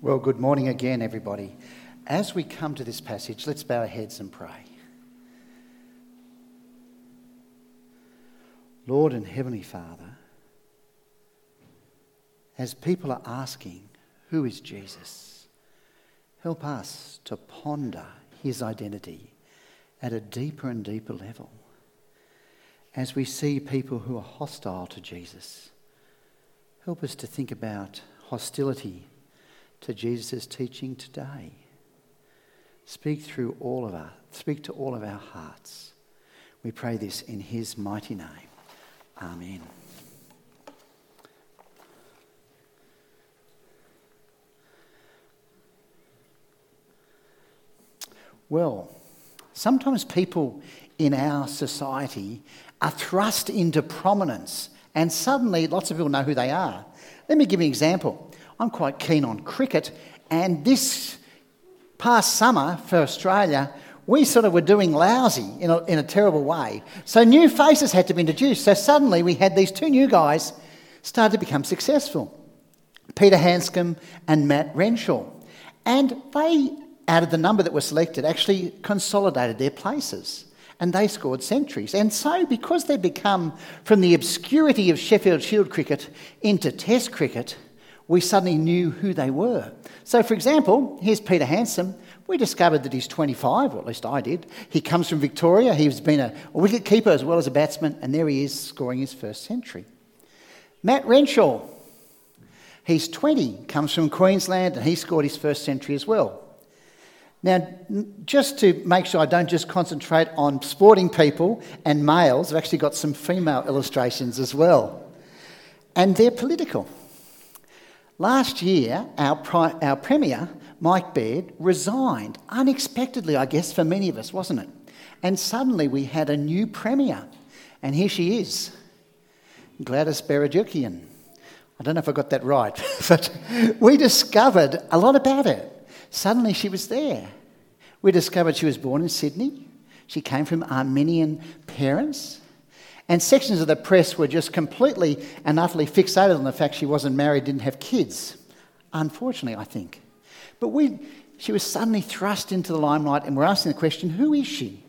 Well, good morning again, everybody. As we come to this passage, let's bow our heads and pray. Lord and Heavenly Father, as people are asking, who is Jesus? Help us to ponder his identity at a deeper and deeper level. As we see people who are hostile to Jesus, help us to think about hostility to Jesus' teaching today. Speak to all of our hearts. We pray this in his mighty name. Amen. Well, sometimes people in our society are thrust into prominence and suddenly lots of people know who they are. Let me give you an example. I'm quite keen on cricket, and this past summer for Australia, we sort of were doing lousy in a terrible way. So new faces had to be introduced. So suddenly we had these two new guys started to become successful. Peter Handscomb and Matt Renshaw. And they, out of the number that were selected, actually consolidated their places. And they scored centuries. And so because they'd become from the obscurity of Sheffield Shield cricket into Test cricket, we suddenly knew who they were. So, for example, here's Peter Handscomb. We discovered that he's 25, or at least I did. He comes from Victoria. He's been a wicket keeper as well as a batsman, and there he is scoring his first century. Matt Renshaw, he's 20, comes from Queensland, and he scored his first century as well. Now, just to make sure I don't just concentrate on sporting people and males, I've actually got some female illustrations as well. And they're political. Last year, our Premier, Mike Baird, resigned unexpectedly, I guess, for many of us, wasn't it? And suddenly we had a new Premier. And here she is, Gladys Berejiklian. I don't know if I got that right, but we discovered a lot about her. Suddenly she was there. We discovered she was born in Sydney. She came from Armenian parents. And sections of the press were just completely and utterly fixated on the fact she wasn't married, didn't have kids. Unfortunately, I think. But she was suddenly thrust into the limelight, and we're asking the question, who is she?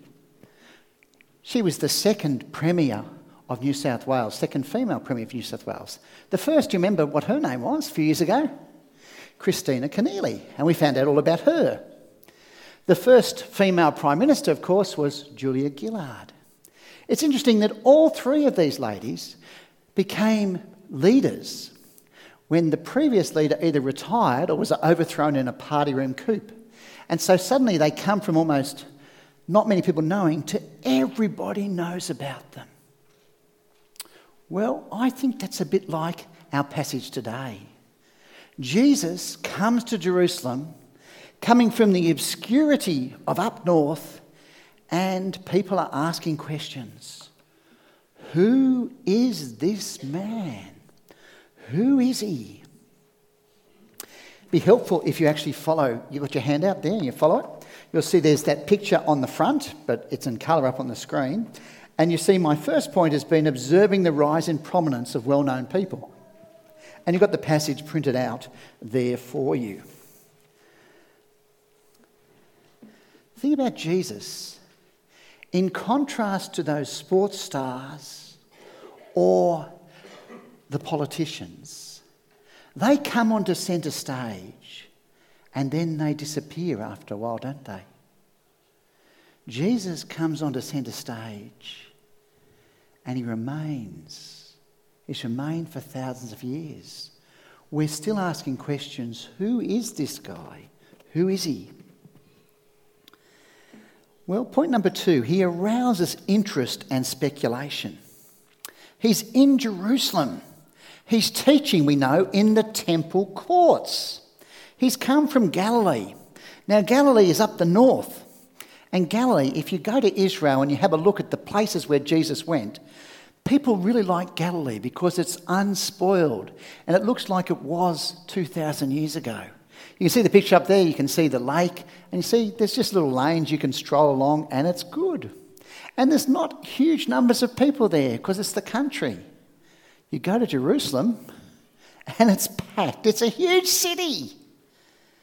She was the second Premier of New South Wales, second female Premier of New South Wales. The first, do you remember what her name was a few years ago? Kristina Keneally, and we found out all about her. The first female Prime Minister, of course, was Julia Gillard. It's interesting that all three of these ladies became leaders when the previous leader either retired or was overthrown in a party room coup. And so suddenly they come from almost not many people knowing to everybody knows about them. Well, I think that's a bit like our passage today. Jesus comes to Jerusalem, coming from the obscurity of up north, and people are asking questions. Who is this man? Who is he? It'd be helpful if you actually follow. You've got your hand out there and you follow it. You'll see there's that picture on the front, but it's in colour up on the screen. And you see my first point has been observing the rise in prominence of well-known people. And you've got the passage printed out there for you. Think about Jesus. In contrast to those sports stars or the politicians, they come onto centre stage and then they disappear after a while, don't they? Jesus comes onto centre stage and he remains. He's remained for thousands of years. We're still asking questions, who is this guy? Who is he? Well, point number 2, he arouses interest and speculation. He's in Jerusalem. He's teaching, we know, in the temple courts. He's come from Galilee. Now, Galilee is up the north. And Galilee, if you go to Israel and you have a look at the places where Jesus went, people really like Galilee because it's unspoiled. And it looks like it was 2,000 years ago. You can see the picture up there, you can see the lake, and you see there's just little lanes you can stroll along, and it's good. And there's not huge numbers of people there because it's the country. You go to Jerusalem and it's packed. It's a huge city.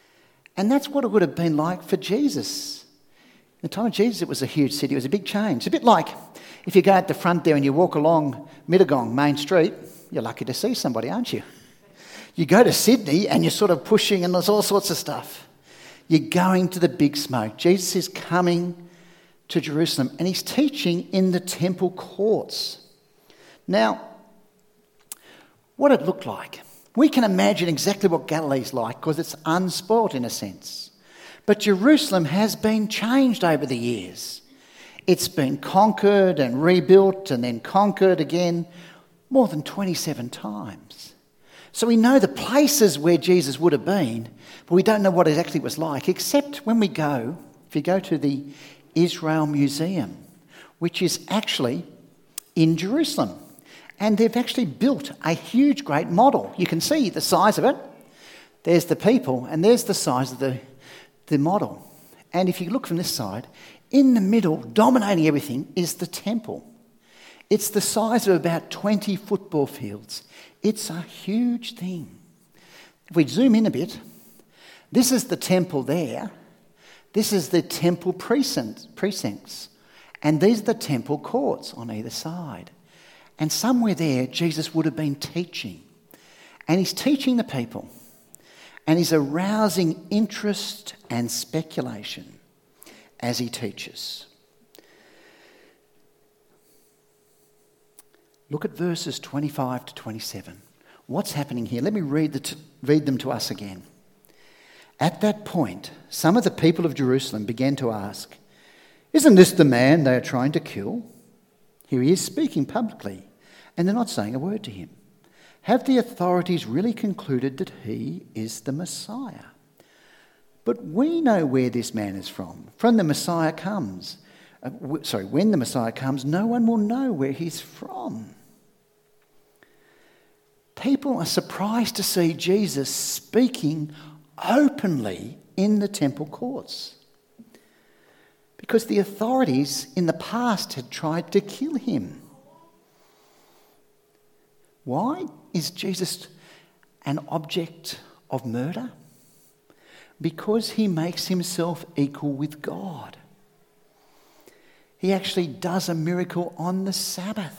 And that's what it would have been like for Jesus. In the time of Jesus, it was a huge city. It was a big change. It's a bit like if you go out the front there and you walk along Mittagong Main Street, you're lucky to see somebody, aren't you? You go to Sydney and you're sort of pushing and there's all sorts of stuff. You're going to the big smoke. Jesus is coming to Jerusalem and he's teaching in the temple courts. Now, what it looked like. We can imagine exactly what Galilee's like because it's unspoilt in a sense. But Jerusalem has been changed over the years. It's been conquered and rebuilt and then conquered again more than 27 times. So we know the places where Jesus would have been, but we don't know what it actually was like, except when we go, if you go to the Israel Museum, which is actually in Jerusalem. And they've actually built a huge, great model. You can see the size of it. There's the people, and there's the size of the model. And if you look from this side, in the middle, dominating everything, is the temple. It's the size of about 20 football fields. It's a huge thing. If we zoom in a bit, this is the temple there. This is the temple precincts. And these are the temple courts on either side. And somewhere there, Jesus would have been teaching. And he's teaching the people. And he's arousing interest and speculation as he teaches. Look at verses 25 to 27. What's happening here? Let me read them to us again. At that point, some of the people of Jerusalem began to ask, "Isn't this the man they are trying to kill? Here he is speaking publicly, and they're not saying a word to him. Have the authorities really concluded that he is the Messiah? But we know where this man is from. When the Messiah comes, no one will know where he's from." People are surprised to see Jesus speaking openly in the temple courts, because the authorities in the past had tried to kill him. Why is Jesus an object of murder? Because he makes himself equal with God. He actually does a miracle on the Sabbath.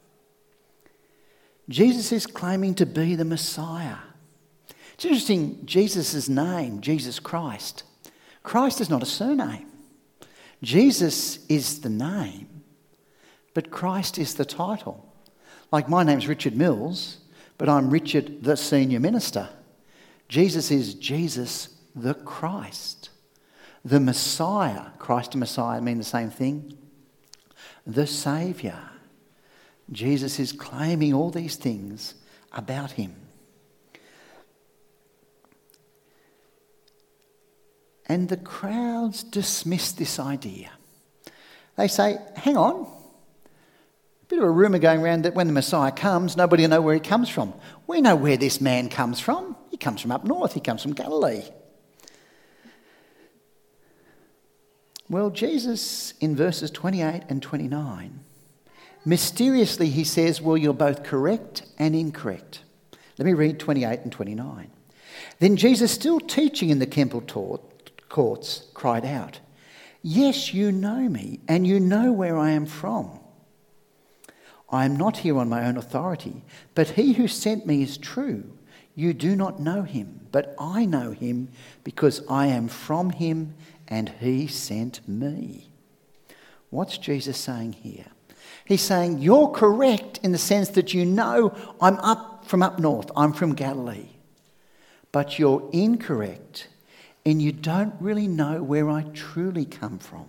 Jesus is claiming to be the Messiah. It's interesting, Jesus' name, Jesus Christ. Christ is not a surname. Jesus is the name, but Christ is the title. Like my name's Richard Mills, but I'm Richard the Senior Minister. Jesus is Jesus the Christ. The Messiah, Christ and Messiah mean the same thing. The Saviour. Jesus is claiming all these things about him. And the crowds dismiss this idea. They say, hang on, a bit of a rumour going around that when the Messiah comes, nobody will know where he comes from. We know where this man comes from. He comes from up north. He comes from Galilee. Well, Jesus, in verses 28 and 29, mysteriously he says, well, you're both correct and incorrect. Let me read 28 and 29. Then Jesus, still teaching in the temple courts, cried out, "Yes, you know me, and you know where I am from. I am not here on my own authority, but he who sent me is true. You do not know him, but I know him because I am from him and he sent me." What's Jesus saying here? He's saying, you're correct in the sense that you know I'm from up north, I'm from Galilee. But you're incorrect and you don't really know where I truly come from.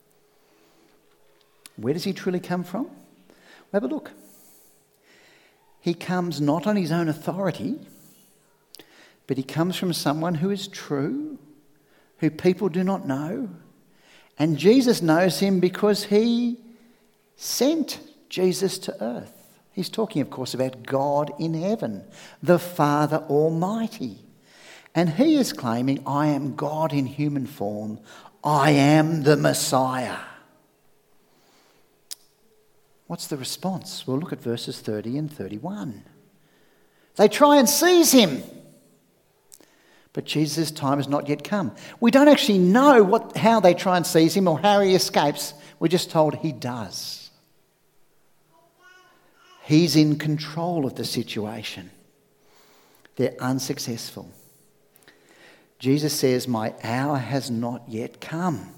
Where does he truly come from? Well, have a look. He comes not on his own authority, but he comes from someone who is true, who people do not know. And Jesus knows him because he sent Jesus to earth. He's talking, of course, about God in heaven, the Father Almighty. And he is claiming, I am God in human form. I am the Messiah. What's the response? Well, look at verses 30 and 31. They try and seize him, But Jesus' time has not yet come. We don't actually know how they try and seize him or how he escapes. We're just told he does. He's in control of the situation. They're unsuccessful. Jesus says, my hour has not yet come.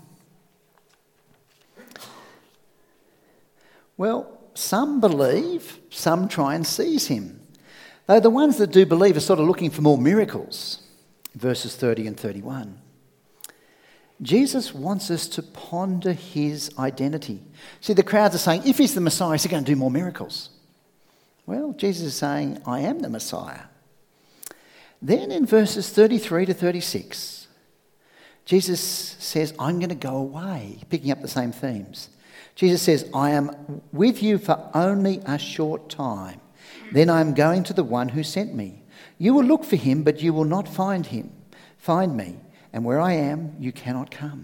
Well, some believe, some try and seize him. Though the ones that do believe are sort of looking for more miracles. Verses 30 and 31. Jesus wants us to ponder his identity. See, the crowds are saying, if he's the Messiah, is he going to do more miracles? Well, Jesus is saying, I am the Messiah. Then in verses 33 to 36, Jesus says, I'm going to go away, picking up the same themes. Jesus says, I am with you for only a short time. Then I am going to the one who sent me. You will look for him, but you will not find me. And where I am, you cannot come.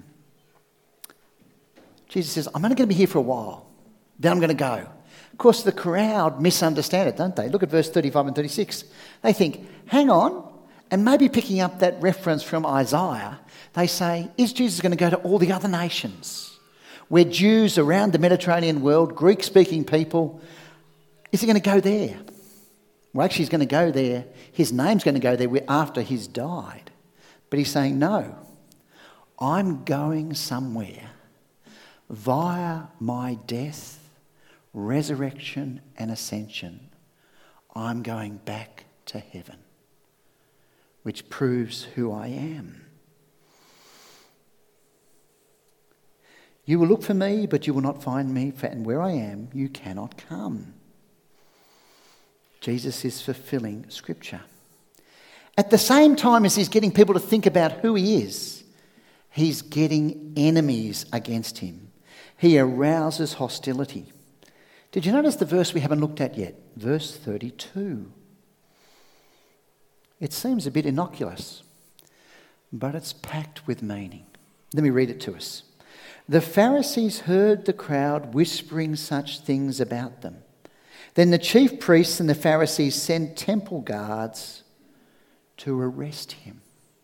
Jesus says, I'm only going to be here for a while. Then I'm going to go. Of course, the crowd misunderstand it, don't they? Look at verse 35 and 36. They think, hang on, and maybe picking up that reference from Isaiah, they say, is Jesus going to go to all the other nations where Jews around the Mediterranean world, Greek-speaking people, is he going to go there? Well, actually, he's going to go there. His name's going to go there after he's died. But he's saying, no, I'm going somewhere via my death, resurrection and ascension. I'm going back to heaven, which proves who I am. You will look for me, but you will not find me, and where I am, you cannot come. Jesus is fulfilling Scripture. At the same time as he's getting people to think about who he is, he's getting enemies against him. He arouses hostility. Did you notice the verse we haven't looked at yet? Verse 32. It seems a bit innocuous, but it's packed with meaning. Let me read it to us. The Pharisees heard the crowd whispering such things about them. Then the chief priests and the Pharisees sent temple guards to arrest him.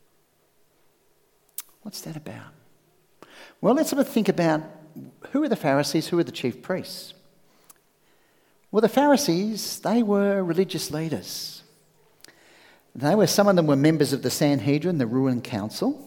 What's that about? Well, let's have a think about who are the Pharisees, who are the chief priests? Well, the Pharisees, they were religious leaders. Some of them were members of the Sanhedrin, the ruling council.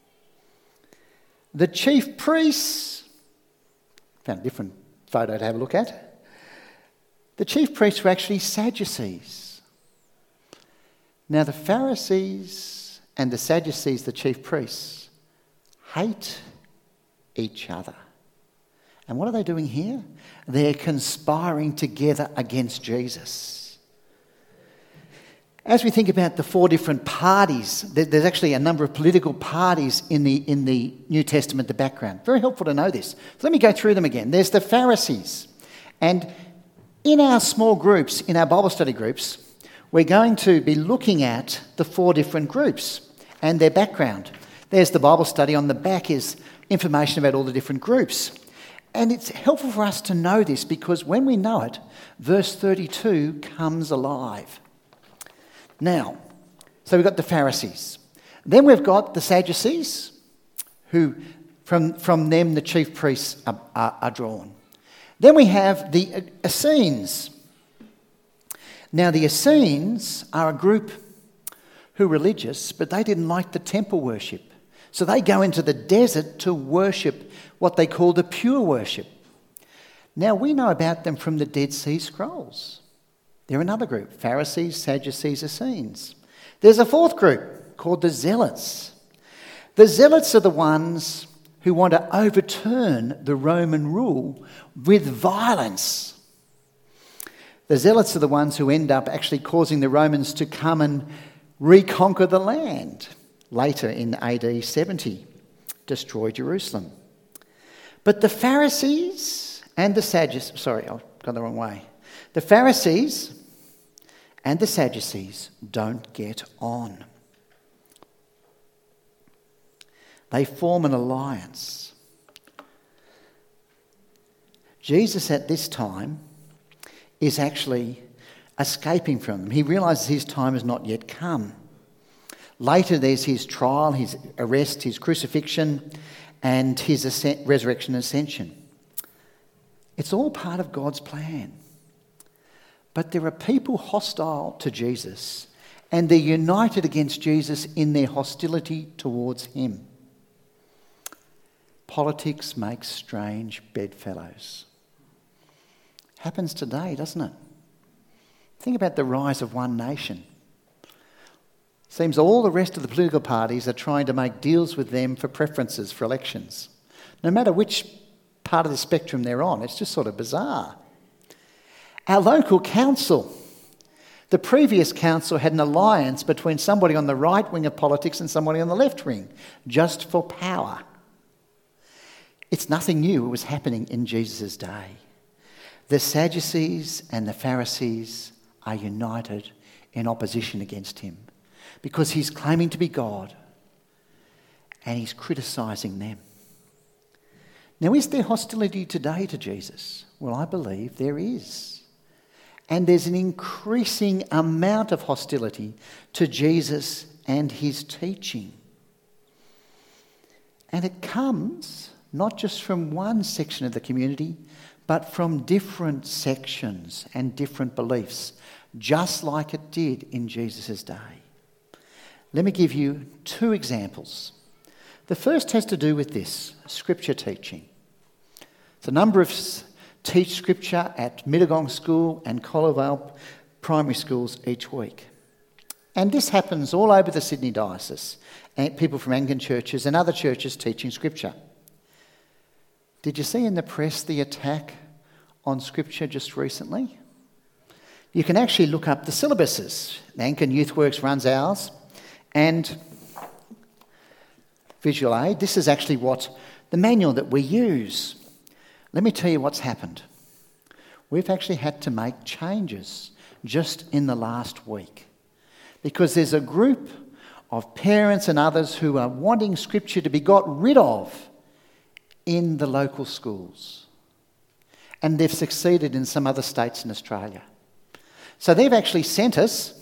The chief priests, found a different photo to have a look at. The chief priests were actually Sadducees. Now the Pharisees and the Sadducees, the chief priests, hate each other. And what are they doing here? They're conspiring together against Jesus. As we think about the four different parties, there's actually a number of political parties in the New Testament, the background. Very helpful to know this. So let me go through them again. There's the Pharisees. And in our small groups, in our Bible study groups, we're going to be looking at the four different groups and their background. There's the Bible study. On the back is information about all the different groups. And it's helpful for us to know this because when we know it, verse 32 comes alive. Now, so we've got the Pharisees. Then we've got the Sadducees, who from them the chief priests are drawn. Then we have the Essenes. Now the Essenes are a group who are religious, but they didn't like the temple worship. So they go into the desert to worship what they call the pure worship. Now we know about them from the Dead Sea Scrolls. They're another group, Pharisees, Sadducees, Essenes. There's a fourth group called the Zealots. The Zealots are the ones who want to overturn the Roman rule with violence. The Zealots are the ones who end up actually causing the Romans to come and reconquer the land. Later in AD 70, destroy Jerusalem. But the Pharisees and the Sadducees, sorry, I've gone the wrong way. The Pharisees and the Sadducees don't get on. They form an alliance. Jesus at this time is actually escaping from them. He realises his time has not yet come. Later there's his trial, his arrest, his crucifixion, and his resurrection and ascension. It's all part of God's plan. But there are people hostile to Jesus, and they're united against Jesus in their hostility towards him. Politics makes strange bedfellows. Happens today, doesn't it? Think about the rise of one nation. Seems all the rest of the political parties are trying to make deals with them for preferences for elections. No matter which part of the spectrum they're on, it's just sort of bizarre. Our local council, the previous council had an alliance between somebody on the right wing of politics and somebody on the left wing, just for power. It's nothing new. It was happening in Jesus' day. The Sadducees and the Pharisees are united in opposition against him because he's claiming to be God and he's criticising them. Now, is there hostility today to Jesus? Well, I believe there is. And there's an increasing amount of hostility to Jesus and his teaching. And it comes not just from one section of the community, but from different sections and different beliefs, just like it did in Jesus' day. Let me give you 2 examples. The first has to do with this, scripture teaching. So a number of us teach scripture at Mittagong School and Colliervale primary schools each week. And this happens all over the Sydney Diocese, and people from Anglican churches and other churches teaching scripture. Did you see in the press the attack on scripture just recently? You can actually look up the syllabuses. Anglican YouthWorks runs ours, and visual aid, this is actually what the manual that we use. Let me tell you what's happened. We've actually had to make changes just in the last week because there's a group of parents and others who are wanting scripture to be got rid of in the local schools. And they've succeeded in some other states in Australia. So they've actually sent us,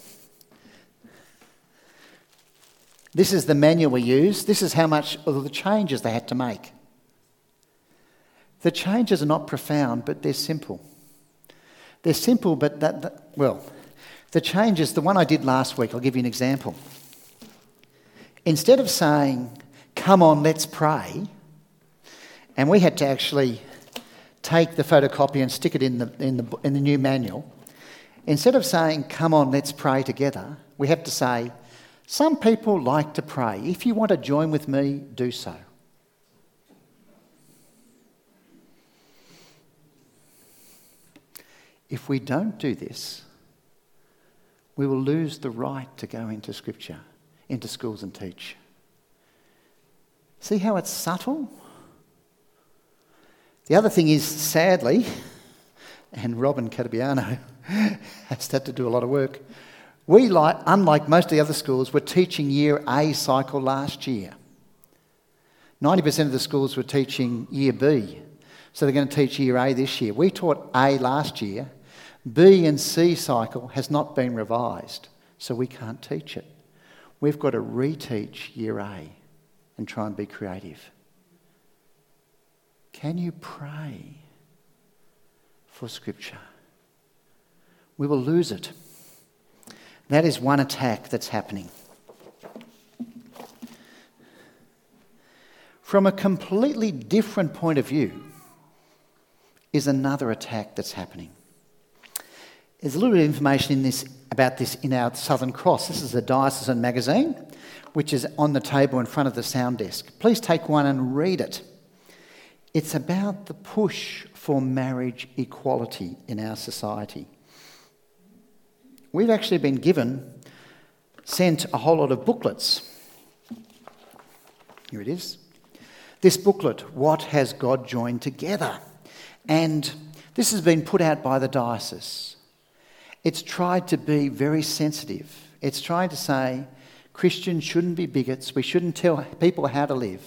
this is the manual we use, this is how much of the changes they had to make. The changes are not profound, but they're simple. They're simple, but the changes, the one I did last week, I'll give you an example. Instead of saying, come on, let's pray, and we had to actually take the photocopy and stick it in the new manual. Instead of saying, come on, let's pray together, we have to say, some people like to pray. If you want to join with me, do so. If we don't do this, we will lose the right to go into Scripture, into schools and teach. See how it's subtle? The other thing is, sadly, and Robin Catabiano has had to do a lot of work, we, unlike most of the other schools, were teaching Year A cycle last year. 90% of the schools were teaching Year B, so they're going to teach Year A this year. We taught A last year. B and C cycle has not been revised, so we can't teach it. We've got to reteach Year A and try and be creative. Can you pray for Scripture? We will lose it. That is one attack that's happening. From a completely different point of view is another attack that's happening. There's a little bit of information about this in our Southern Cross. This is a diocesan magazine, which is on the table in front of the sound desk. Please take one and read it. It's about the push for marriage equality in our society. We've actually been sent a whole lot of booklets. Here it is. This booklet, What Has God Joined Together? And this has been put out by the diocese. It's tried to be very sensitive. It's trying to say Christians shouldn't be bigots. We shouldn't tell people how to live.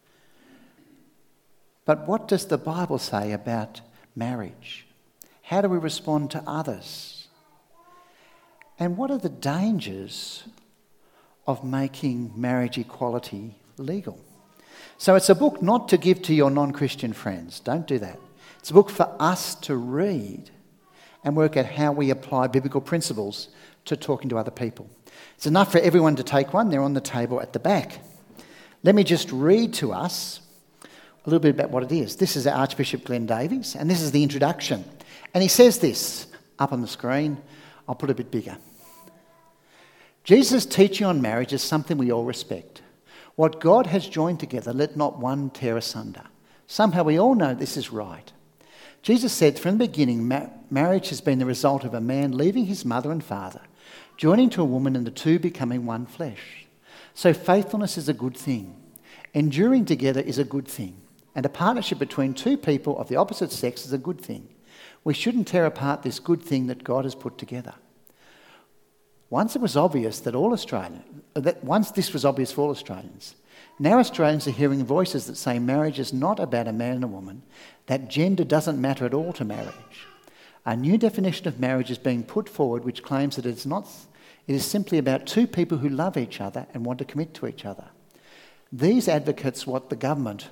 But what does the Bible say about marriage? How do we respond to others? And what are the dangers of making marriage equality legal. So it's a book not to give to your non-Christian friends. Don't do that. It's a book for us to read and work out how we apply biblical principles to talking to other people. It's enough for everyone to take one. They're on the table at the back. Let me just read to us a little bit about what it is. This is Archbishop Glenn Davies, and this is the introduction. And he says this up on the screen. I'll put it a bit bigger. Jesus' teaching on marriage is something we all respect. What God has joined together, let not one tear asunder. Somehow we all know this is right. Jesus said from the beginning, marriage has been the result of a man leaving his mother and father, joining to a woman, and the two becoming one flesh. So faithfulness is a good thing. Enduring together is a good thing. And a partnership between two people of the opposite sex is a good thing. We shouldn't tear apart this good thing that God has put together. Once this was obvious for all Australians, now Australians are hearing voices that say marriage is not about a man and a woman, that gender doesn't matter at all to marriage. A new definition of marriage is being put forward which claims that it is simply about two people who love each other and want to commit to each other. These advocates want the government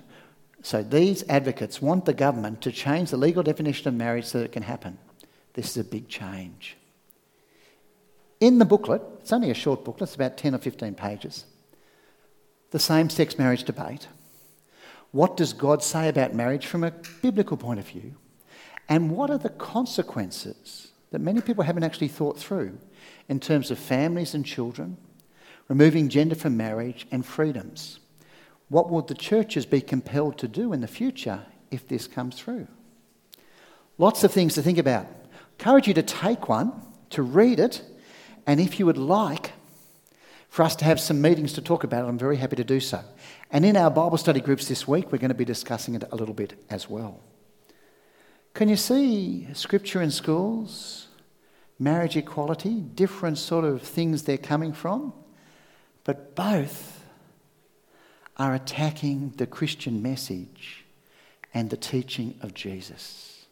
to change the legal definition of marriage so that it can happen. This is a big change. In the booklet, it's only a short booklet, it's about 10 or 15 pages, the same-sex marriage debate. What does God say about marriage from a biblical point of view? And what are the consequences that many people haven't actually thought through in terms of families and children, removing gender from marriage and freedoms? What will the churches be compelled to do in the future if this comes through? Lots of things to think about. I encourage you to take one, to read it, and if you would like for us to have some meetings to talk about it, I'm very happy to do so. And in our Bible study groups this week, we're going to be discussing it a little bit as well. Can you see scripture in schools, marriage equality, different sort of things they're coming from? But both are attacking the Christian message and the teaching of Jesus.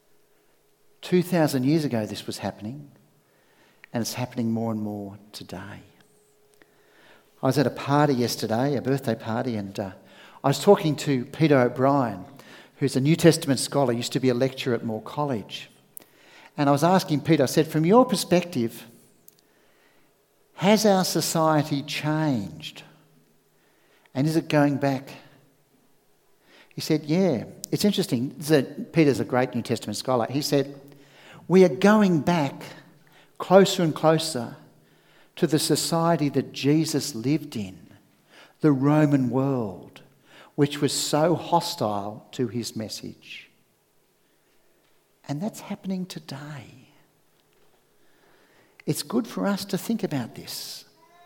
2,000 years ago this was happening, and it's happening more and more today. I was at a party yesterday, a birthday party, and I was talking to Peter O'Brien, who's a New Testament scholar, used to be a lecturer at Moore College. And I was asking Peter, I said, from your perspective, has our society changed? And is it going back? He said, yeah. It's interesting. Peter's a great New Testament scholar. He said, we are going back closer and closer to the society that Jesus lived in, the Roman world, which was so hostile to his message. And that's happening today. It's good for us to think about this.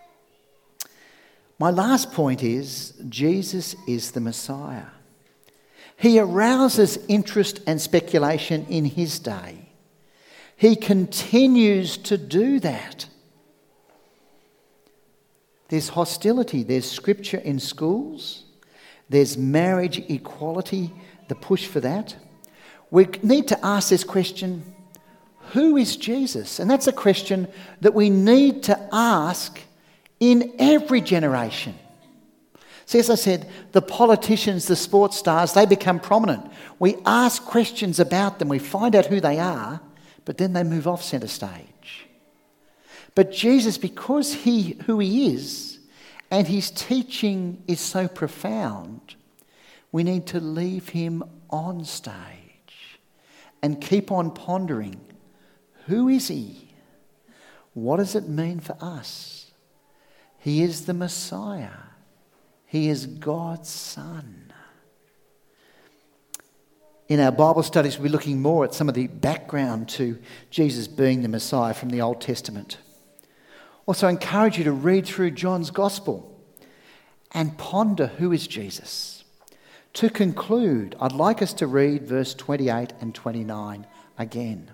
My last point is, Jesus is the Messiah. He arouses interest and speculation in his day. He continues to do that. There's hostility, there's scripture in schools, there's marriage equality, the push for that. We need to ask this question, who is Jesus? And that's a question that we need to ask in every generation. See, as I said, the politicians, the sports stars, they become prominent. We ask questions about them, we find out who they are, but then they move off centre stage. But Jesus, because who he is, and his teaching is so profound, we need to leave him on stage and keep on pondering, who is he? What does it mean for us? He is the Messiah. He is God's Son. In our Bible studies, we're looking more at some of the background to Jesus being the Messiah from the Old Testament. Also, I encourage you to read through John's Gospel and ponder who is Jesus. To conclude, I'd like us to read verse 28 and 29 again.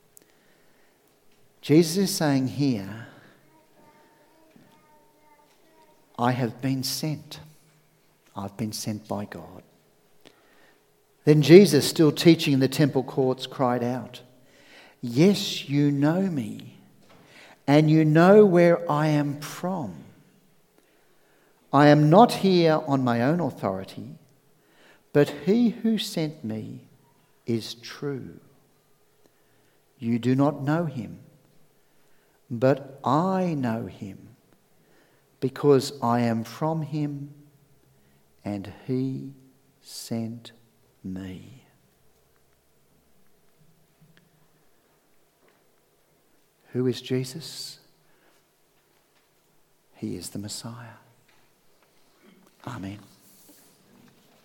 Jesus is saying here, I have been sent. I've been sent by God. Then Jesus, still teaching in the temple courts, cried out, yes, you know me, and you know where I am from. I am not here on my own authority, but he who sent me is true. You do not know him, but I know him, because I am from him and he sent me. Who is Jesus? He is the Messiah. Amen.